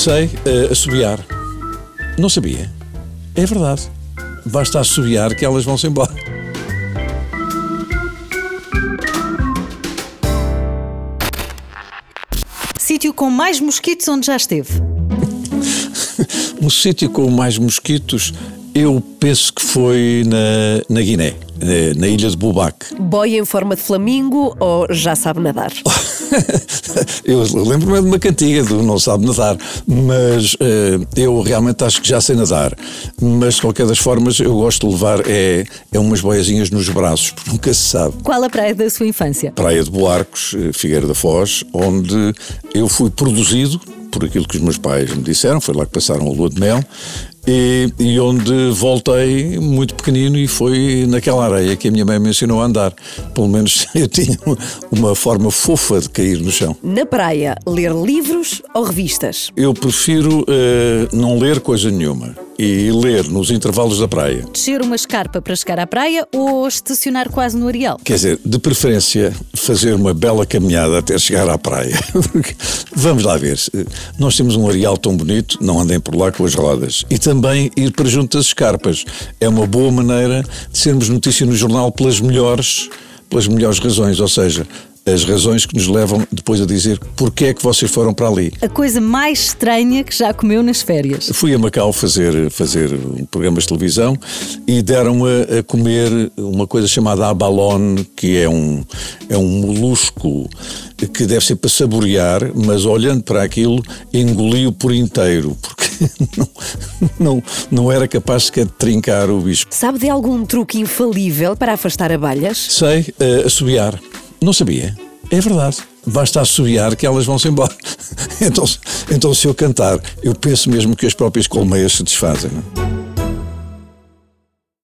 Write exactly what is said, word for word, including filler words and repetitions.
Sei, uh, assobiar. Não sabia. É verdade. Basta assobiar que elas vão-se embora. Sítio com mais mosquitos onde já esteve? Um sítio com mais mosquitos, eu penso que foi na, na Guiné, na ilha de Boubac. Boia em forma de flamingo ou já sabe nadar? Eu lembro-me de uma cantiga do Não Sabe Nadar, mas uh, eu realmente acho que já sei nadar. Mas, de qualquer das formas, eu gosto de levar é, é umas boiazinhas nos braços, porque nunca se sabe. Qual a praia da sua infância? Praia de Boarcos, Figueira da Foz, onde eu fui produzido por aquilo que os meus pais me disseram, foi lá que passaram a lua de mel, e, e onde voltei muito pequenino e foi naquela areia que a minha mãe me ensinou a andar. Pelo menos eu tinha uma forma fofa de cair no chão. Na praia, ler livros ou revistas? Eu prefiro uh, não ler coisa nenhuma e ler nos intervalos da praia. Descer uma escarpa para chegar à praia ou estacionar quase no areal? Quer dizer, de preferência, fazer uma bela caminhada até chegar à praia. Vamos lá ver. Nós temos um areal tão bonito, não andem por lá com as rodas. E também ir para junto das escarpas. É uma boa maneira de sermos notícia no jornal pelas melhores, pelas melhores razões, ou seja, as razões que nos levam depois a dizer porque é que vocês foram para ali. A coisa mais estranha que já comeu nas férias? Fui a Macau fazer, fazer programas de televisão e deram a, a comer uma coisa chamada abalone, que é um, é um molusco que deve ser para saborear, mas olhando para aquilo, engoli-o por inteiro, porque não, não, não era capaz sequer de trincar o bicho. Sabe de algum truque infalível para afastar abelhas? Sei, uh, assobiar. Não sabia. É verdade. Basta assobiar que elas vão-se embora. Então, então, se eu cantar, eu penso mesmo que as próprias colmeias se desfazem, não?